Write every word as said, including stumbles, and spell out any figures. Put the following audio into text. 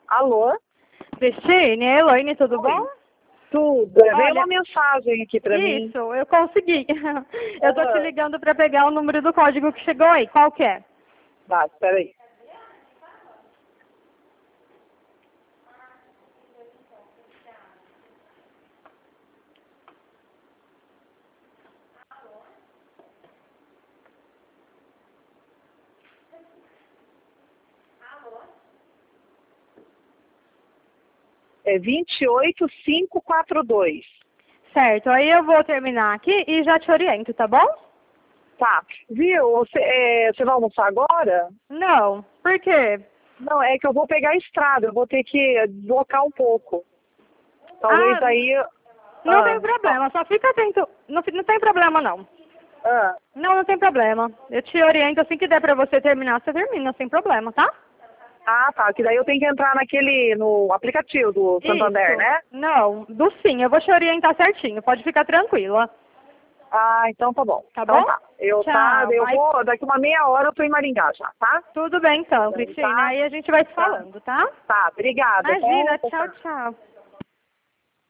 Alô? Cristine, Elaine, tudo Oi. bom? Tudo. Veio Olha, uma mensagem aqui pra mim. Isso, eu consegui. Eu tô te Ah. ligando para pegar o número do código que chegou aí. Qual que é? Tá, espera aí. É vinte e oito mil quinhentos e quarenta e dois. Certo, aí eu vou terminar aqui e já te oriento, tá bom? Tá. Viu? Você, é, você vai almoçar agora? Não, por quê? Não, é que eu vou pegar a estrada. Eu vou ter que deslocar um pouco. Talvez Ah, aí... não Ah, tem problema, só fica atento. Não, fi- não tem problema, não. ah. Não, não tem problema. Eu te oriento assim que der pra você terminar, você termina, sem problema, tá? Ah, tá. Que daí eu tenho que entrar naquele... no aplicativo do Santander, Isso. né? Não, do sim, eu vou te orientar certinho, pode ficar tranquila. Ah, então tá bom. Tá Então bom? tá. Eu, tá, Tchau. eu Aí, vou... Daqui uma meia hora eu tô em Maringá já, tá? tudo bem então, Então, Cristina. tá. Aí a gente vai se Tá. falando, tá? Tá, obrigada. Imagina, Até- tchau, tchau.